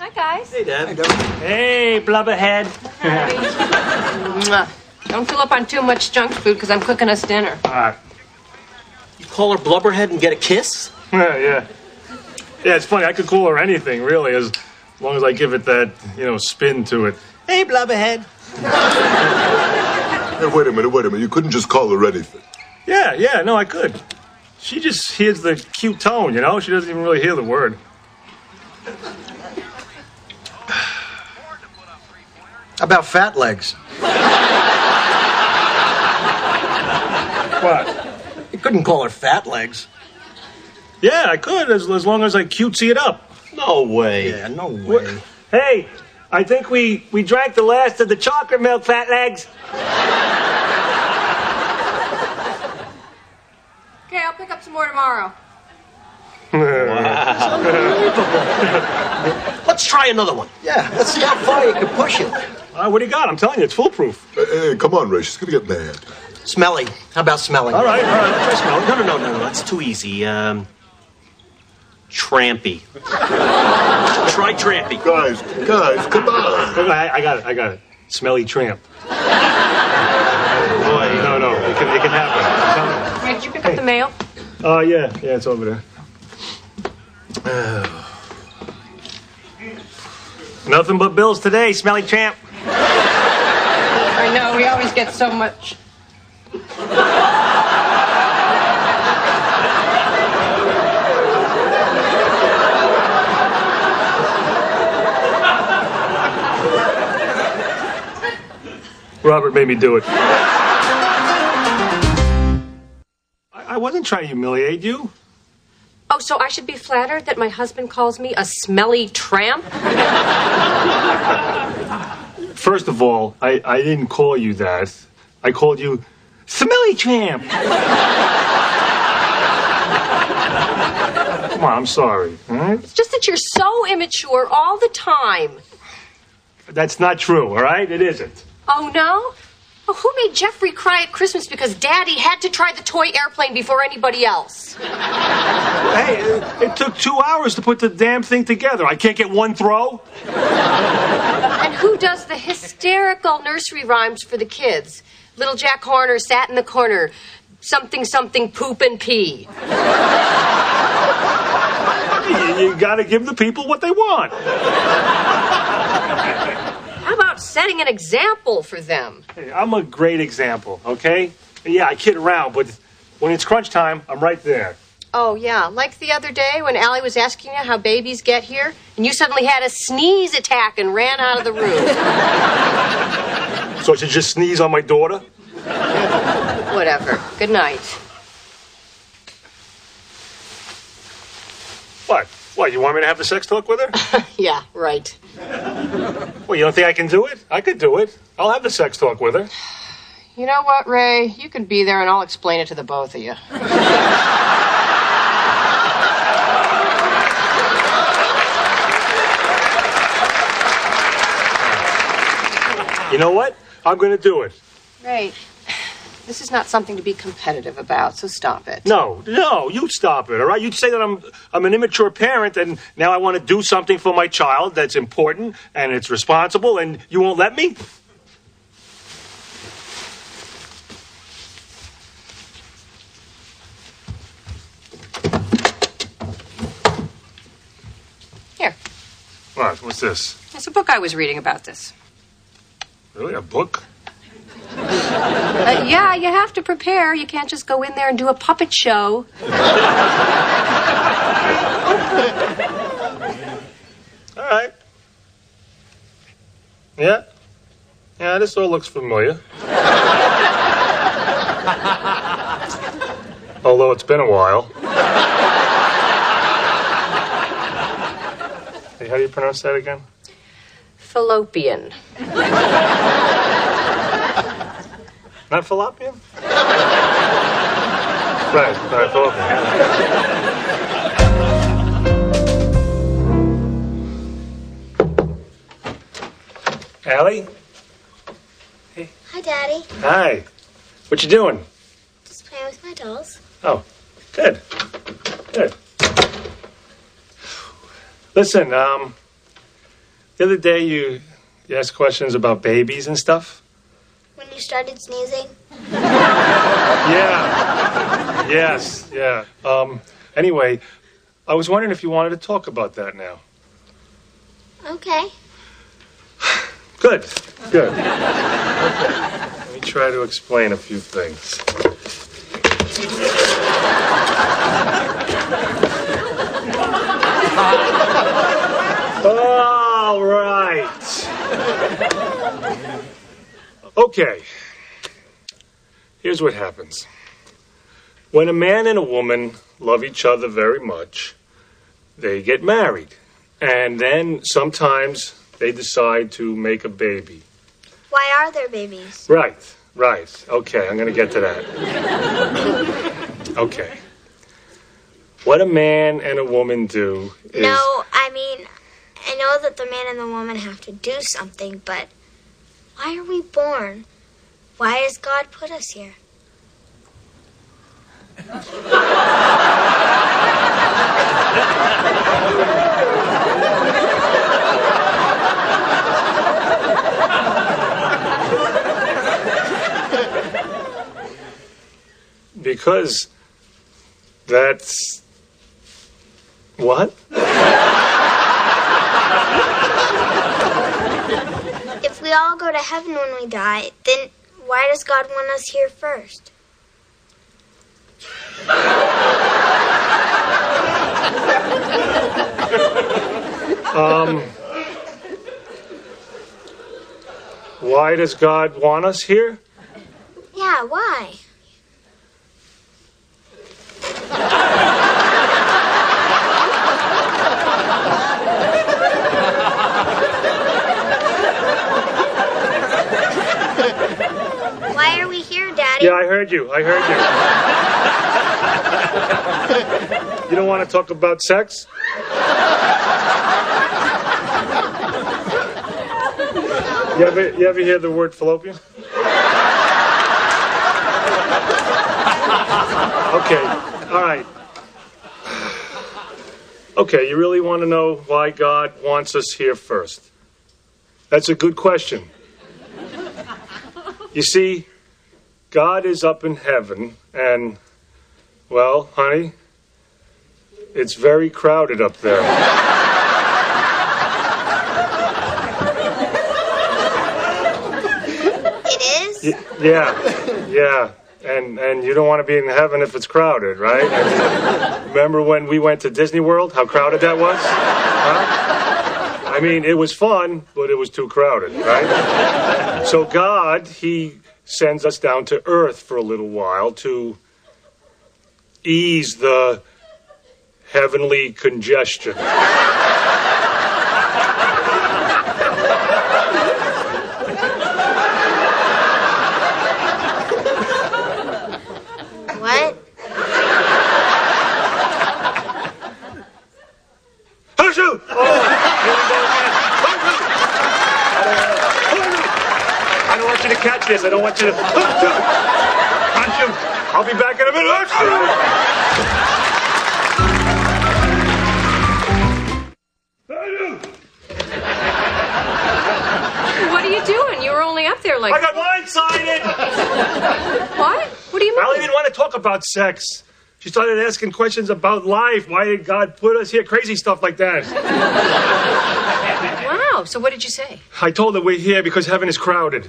Hi, guys. Hey, Dad. Hey, blubberhead. Mwah. Don't fill up on too much junk food because I'm cooking us dinner. You call her blubberhead and get a kiss? Yeah, it's funny. I could call her anything, really, as long as I give it that, spin to it. Hey, blubberhead. Hey, wait a minute. You couldn't just call her anything. Yeah, no, I could. She just hears the cute tone, She doesn't even really hear the word. About fat legs. What? You couldn't call her fat legs. Yeah, I could, as long as I cutesy it up. No way. Yeah, no way. Hey, I think we drank the last of the chocolate milk, fat legs. Okay, I'll pick up some more tomorrow. Let's try another one. Yeah, let's see how far you can push it. What do you got? I'm telling you, it's foolproof. Hey, come on, Ray. She's gonna get mad. Smelly. How about smelling? All right. Try smelling. No. That's too easy. Trampy. Try trampy. Guys, come on. Okay, I got it. Smelly tramp. Boy, no. It can happen. Ray, did you pick up the mail? Yeah, it's over there. Nothing but bills today, smelly tramp. I know, we always get so much. Robert made me do it. I wasn't trying to humiliate you. Oh, so I should be flattered that my husband calls me a smelly tramp? First of all, I didn't call you that. I called you smelly tramp. Come on, I'm sorry. All right? It's just that you're so immature all the time. That's not true, all right? It isn't. Oh, no? Well, who made Jeffrey cry at Christmas because Daddy had to try the toy airplane before anybody else? Hey, it took 2 hours to put the damn thing together. I can't get one throw? And who does the hysterical nursery rhymes for the kids? Little Jack Horner sat in the corner. Something, poop and pee. You gotta give the people what they want. How about setting an example for them? Hey, I'm a great example, okay? Yeah, I kid around, but when it's crunch time, I'm right there. Oh, yeah, like the other day when Allie was asking you how babies get here, and you suddenly had a sneeze attack and ran out of the room. So I should just sneeze on my daughter? Whatever. Good night. What, you want me to have the sex talk with her? Yeah, right. Well, you don't think I can do it? I could do it. I'll have the sex talk with her. You know what, Ray? You can be there and I'll explain it to the both of you. You know what? I'm going to do it. Ray, this is not something to be competitive about, so stop it. No, you stop it, all right? You say that I'm an immature parent, and now I want to do something for my child that's important and it's responsible, and you won't let me? Here. What? What's this? It's a book I was reading about this. Really? A book? Yeah, you have to prepare. You can't just go in there and do a puppet show. All right. Yeah, this all looks familiar. Although it's been a while. Hey, how do you pronounce that again? Fallopian. Not fallopian? Right, fallopian. Allie? Hey. Hi, Daddy. Hi. What you doing? Just playing with my dolls. Oh, good. Good. Listen, The other day you asked questions about babies and stuff. When you started sneezing? Yeah. Yes, yeah. Anyway, I was wondering if you wanted to talk about that now. Okay. Good. Okay. Let me try to explain a few things. All right. Okay. Here's what happens. When a man and a woman love each other very much, they get married. And then sometimes they decide to make a baby. Why are there babies? Right. Okay, I'm going to get to that. Okay. What a man and a woman do is... No, I mean, I know that the man and the woman have to do something, but why are we born? Why has God put us here? Because that's... What? If we all go to heaven when we die, then why does God want us here first? Why does God want us here? Yeah, why? Why are we here, Daddy? Yeah, I heard you. You don't want to talk about sex? You ever hear the word fallopian? Okay, all right. Okay, you really want to know why God wants us here first? That's a good question. You see, God is up in heaven, and, well, honey, it's very crowded up there. It is? Yeah. And you don't want to be in heaven if it's crowded, right? I mean, remember when we went to Disney World, how crowded that was? Huh? I mean, it was fun, but it was too crowded, right? So God, He sends us down to earth for a little while to ease the heavenly congestion. What? Horseshoe! I don't want you to catch this. I don't want you to... Horseshoe! I'll be back in a minute. Horseshoe! What are you doing? You were only up there like... I got blindsided! What? What do you mean? Allie didn't want to talk about sex. She started asking questions about life. Why did God put us here? Crazy stuff like that. Wow. So what did you say? I told her we're here because heaven is crowded.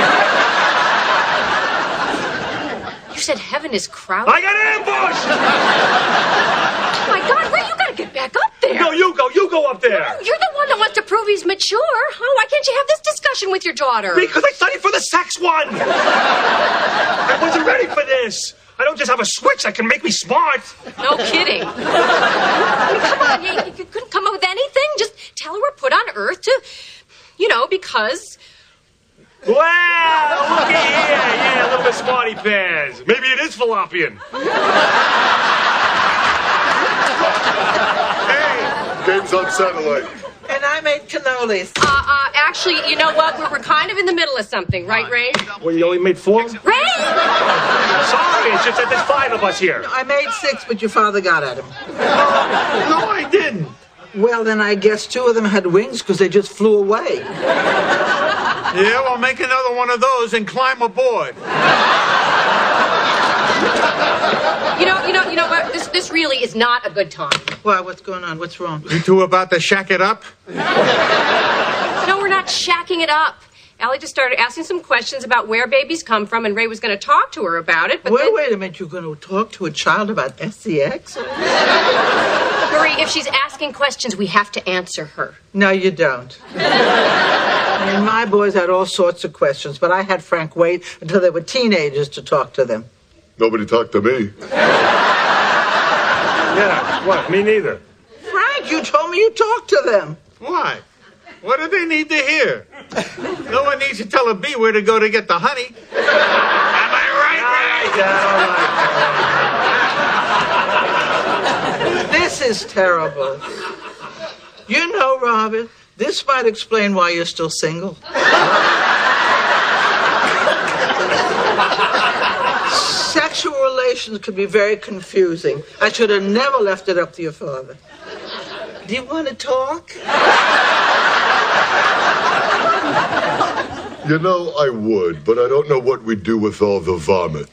You said heaven is crowded? I got ambushed! Oh, my God, Ray, you gotta get back up there. No, you go up there. No, you're the one that wants to prove he's mature. Oh, why can't you have this discussion with your daughter? Because I studied for the sex one. I wasn't ready for this. I don't just have a switch that can make me smart. No kidding. I mean, come on, you couldn't come up with anything? Just tell her we're put on Earth to, because... Well, look at here. Yeah, a little bit smarty pants. Maybe it is fallopian. Hey, game's on satellite. And I made cannolis. Actually, you know what? We're kind of in the middle of something, right, Ray? Well, you only made 4? Ray! Sorry, it's just that there's 5 of us here. I made 6, but your father got at him. No, I didn't. Well, then I guess two of them had wings because they just flew away. Yeah, well, make another one of those and climb aboard. You know what? This really is not a good time. Why? What's going on? What's wrong? You two about to shack it up? No, we're not shacking it up. Allie just started asking some questions about where babies come from, and Ray was going to talk to her about it. But wait a minute. You're going to talk to a child about sex? Marie, if she's asking questions, we have to answer her. No, you don't. I mean, my boys had all sorts of questions, but I had Frank wait until they were teenagers to talk to them. Nobody talked to me. Yeah, what? Me neither. Frank, you told me you talked to them. Why? What do they need to hear? No one needs to tell a bee where to go to get the honey. Am I right, Ray? This is terrible. You know, Robin, this might explain why you're still single. Sexual relations can be very confusing. I should have never left it up to your father. Do you want to talk? You know, I would, but I don't know what we'd do with all the vomit.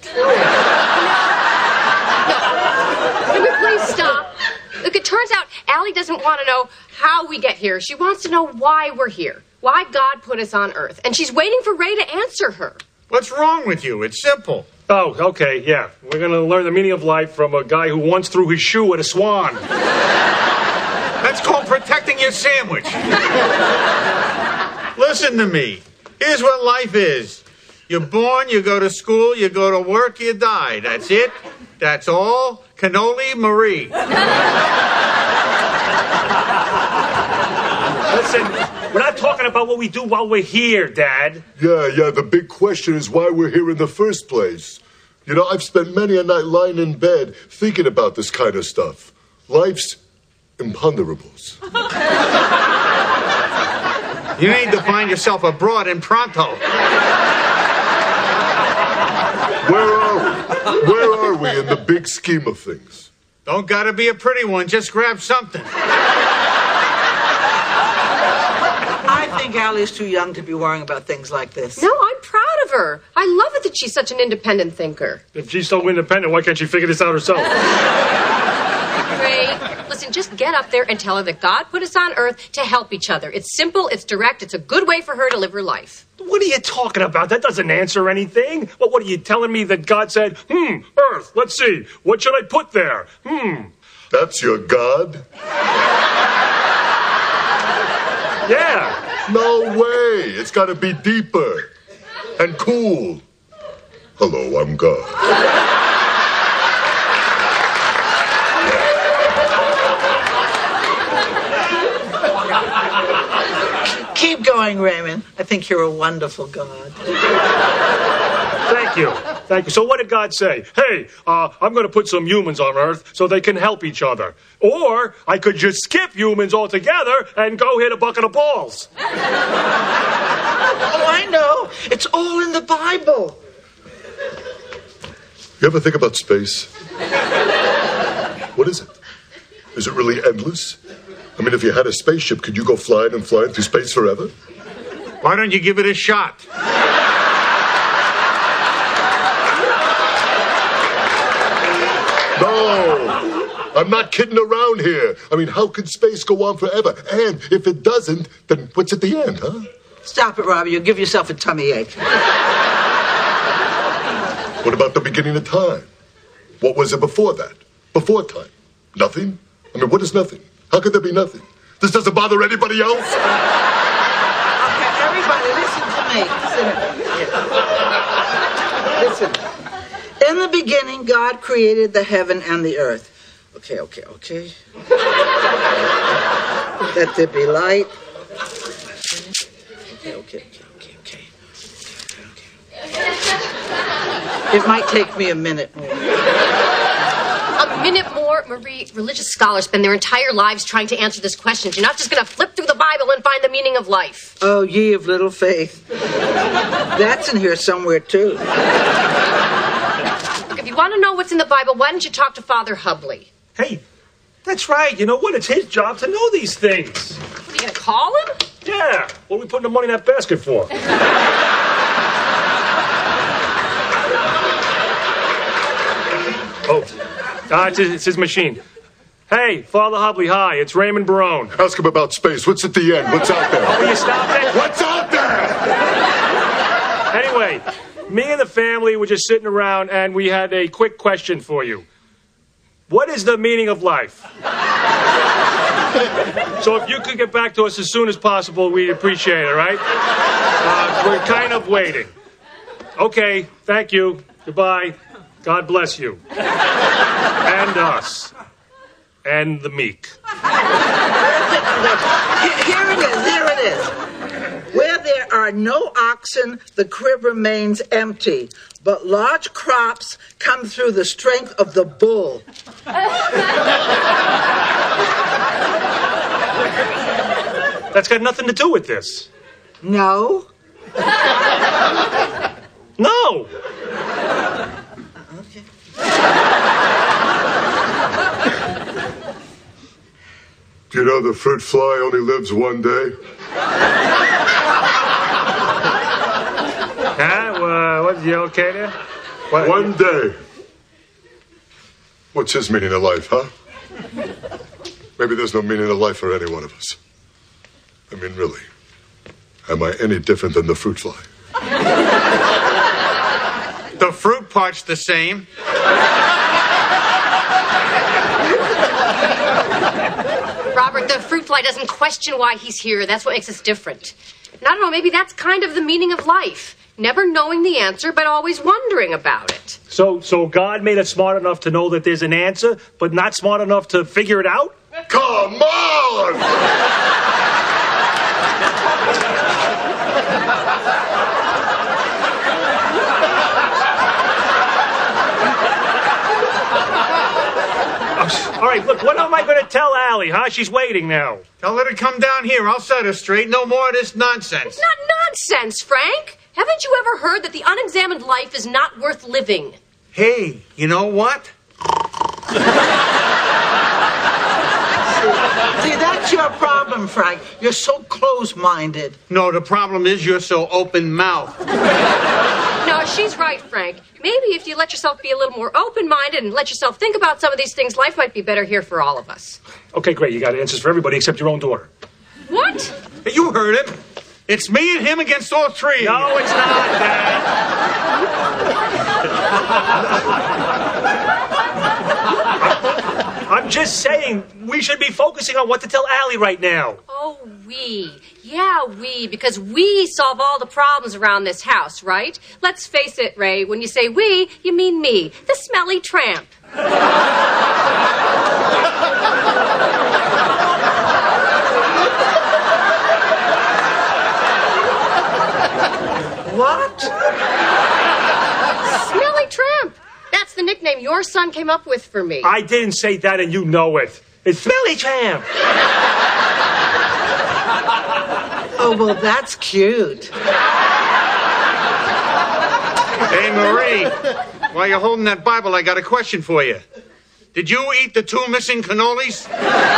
Can we please stop? Look, it turns out Allie doesn't want to know how we get here. She wants to know why we're here, why God put us on Earth. And she's waiting for Ray to answer her. What's wrong with you? It's simple. Oh, okay, yeah. We're going to learn the meaning of life from a guy who once threw his shoe at a swan. That's called protecting your sandwich. Listen to me. Here's what life is. You're born, you go to school, you go to work, you die. That's it. That's all. Cannoli Marie. Listen, we're not talking about what we do while we're here, Dad. Yeah, the big question is why we're here in the first place. You know, I've spent many a night lying in bed thinking about this kind of stuff. Life's imponderables. You need to find yourself a broad in pronto. Where are we in the big scheme of things? Don't gotta be a pretty one, just grab something. I think Allie's too young to be worrying about things like this. No, I'm proud of her. I love it that she's such an independent thinker. If she's so independent, why can't she figure this out herself? Ray, listen, just get up there and tell her that God put us on Earth to help each other. It's simple, it's direct, it's a good way for her to live her life. What are you talking about? That doesn't answer anything. What are you telling me that God said, Earth, let's see, what should I put there? That's your God? Yeah. No way. It's got to be deeper and cool. Hello, I'm God. Keep going, Raymond. I think you're a wonderful God. Thank you. So what did God say? Hey, I'm going to put some humans on Earth so they can help each other. Or I could just skip humans altogether and go hit a bucket of balls. Oh, I know. It's all in the Bible. You ever think about space? What is it? Is it really endless? I mean, if you had a spaceship, could you go flying through space forever? Why don't you give it a shot? No, I'm not kidding around here. I mean, how could space go on forever? And if it doesn't, then what's at the end, huh? Stop it, Robbie. You'll give yourself a tummy ache. What about the beginning of time? What was it before that? Before time? Nothing? I mean, what is nothing? How could there be nothing? This doesn't bother anybody else? Okay, everybody, listen to me. Listen. In the beginning, God created the heaven and the earth. Okay. Let there be light. Okay. It might take me a minute more. A minute more? Marie, religious scholars spend their entire lives trying to answer this question. You're not just going to flip through the Bible and find the meaning of life. Oh, ye of little faith. That's in here somewhere, too. Look, if you want to know what's in the Bible, why don't you talk to Father Hubley? Hey, That's right. You know what? It's his job to know these things. What, are you going to call him? Yeah. What are we putting the money in that basket for? It's his machine. Hey, Father Hubley, hi. It's Raymond Barone. Ask him about space. What's at the end? What's out there? Will you stop it? What's out there? Anyway, me and the family were just sitting around, and we had a quick question for you. What is the meaning of life? So if you could get back to us as soon as possible, we'd appreciate it, all right? We're kind of waiting. Okay, thank you. Goodbye. God bless you. And us. And the meek. Here it is. Where there are no oxen, the crib remains empty, but large crops come through the strength of the bull. That's got nothing to do with this. No? No! Okay. Do you know the fruit fly only lives one day? What, you okay there? What? One day. What's his meaning of life, huh? Maybe there's no meaning of life for any one of us. I mean, really. Am I any different than the fruit fly? The fruit part's the same. Robert, the fruit fly doesn't question why he's here. That's what makes us different. And I don't know, maybe that's kind of the meaning of life. Never knowing the answer, but always wondering about it. So God made us smart enough to know that there's an answer, but not smart enough to figure it out? Come on! All right, look, what am I going to tell Allie, huh? She's waiting now. Tell her to come down here. I'll set her straight. No more of this nonsense. It's not nonsense, Frank. Haven't you ever heard that the unexamined life is not worth living? Hey, you know what? See, that's your problem, Frank. You're so close-minded. No, the problem is you're so open-mouthed. No, she's right, Frank. Maybe if you let yourself be a little more open-minded and let yourself think about some of these things, life might be better here for all of us. Okay, great. You got answers for everybody except your own daughter. What? You heard him. It's me and him against all three. No, it's not, Dad. I'm just saying we should be focusing on what to tell Allie right now. Oh, we. Yeah, we. Because we solve all the problems around this house, right? Let's face it, Ray. When you say we, you mean me. The smelly tramp. What? Smelly tramp. That's the nickname your son came up with for me. I didn't say that, and you know it. It's Smelly Tramp. Oh, well, that's cute. Hey, Marie, while you're holding that Bible, I got a question for you. Did you eat the 2 missing cannolis?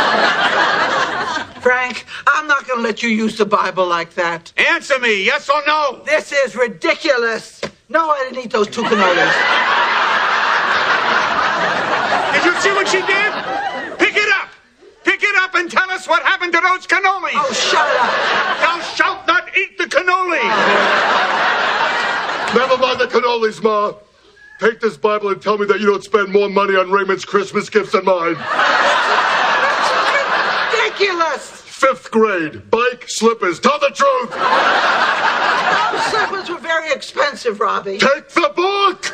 Frank, I'm not going to let you use the Bible like that. Answer me, yes or no? This is ridiculous. No, I didn't eat those 2 cannolis. Did you see what she did? Pick it up! Pick it up and tell us what happened to those cannolis! Oh, shut up. Thou shalt not eat the cannoli! Never mind the cannolis, Ma. Take this Bible and tell me that you don't spend more money on Raymond's Christmas gifts than mine. Ridiculous. 5th grade. Bike, slippers. Tell the truth. Those slippers were very expensive, Robbie. Take the book.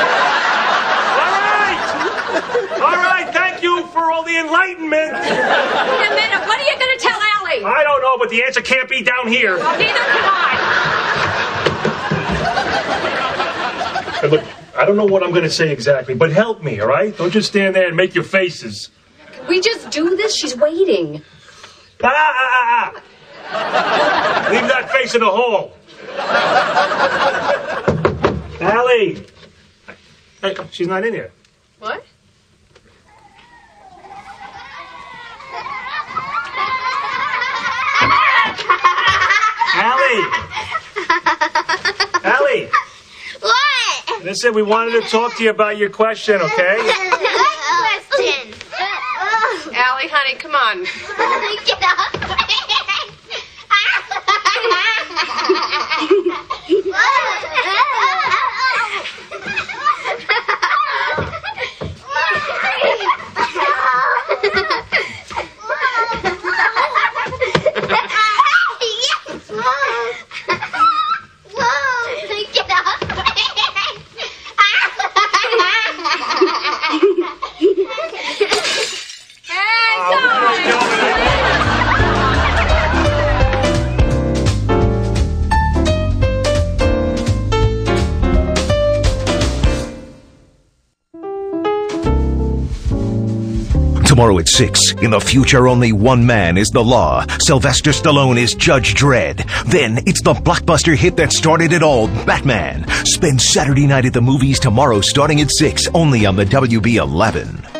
All right, thank you for all the enlightenment. Wait a minute, what are you going to tell Allie? I don't know, but the answer can't be down here. Well, neither can I. Hey, look, I don't know what I'm going to say exactly, but help me, all right? Don't just stand there and make your faces. Can we just do this? She's waiting. Leave that face in the hall. Allie. Hey, she's not in here. What? Listen, we wanted to talk to you about your question, okay? Good question. Allie, honey, come on. Get up. Tomorrow at 6, in the future only one man is the law. Sylvester Stallone is Judge Dredd. Then it's the blockbuster hit that started it all, Batman. Spend Saturday night at the movies tomorrow starting at 6, only on the WB11.